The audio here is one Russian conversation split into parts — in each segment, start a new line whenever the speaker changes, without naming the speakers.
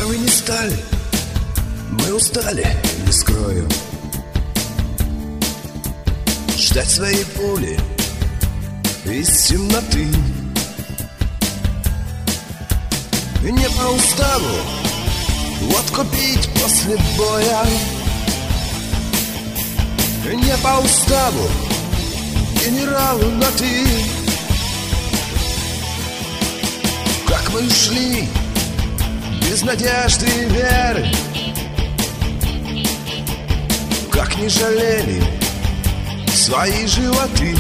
Нервы не стали, мы устали, не скрою, ждать своей пули из темноты. И не по уставу водку пить после боя, и не по уставу генералу на ты. Как мы ушли без надежды и веры, как не жалели свои животы.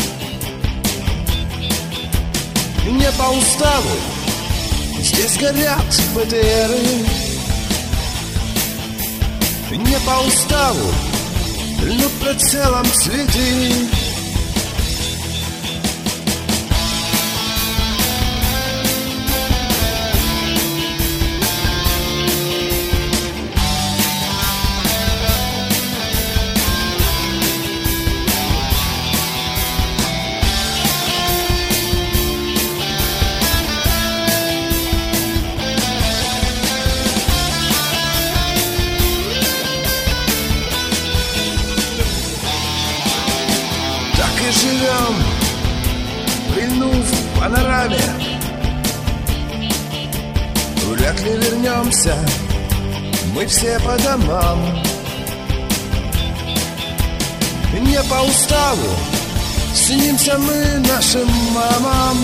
И не по уставу здесь горят БТРы, и не по уставу льнут прицелом цветы. Живем, прильнув к панораме, вряд ли вернемся мы все по домам. Не по уставу снимся мы нашим мамам,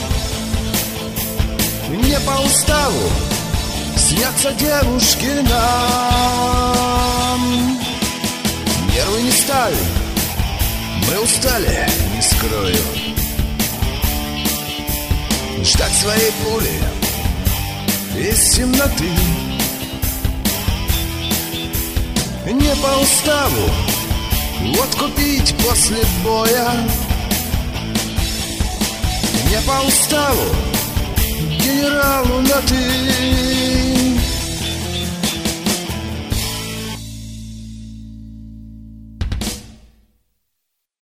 не по уставу снятся девушки нам. Нервы не стали, мы устали, не скрою, ждать своей пули из темноты. Не по уставу водку пить после боя, не по уставу генералу на ты.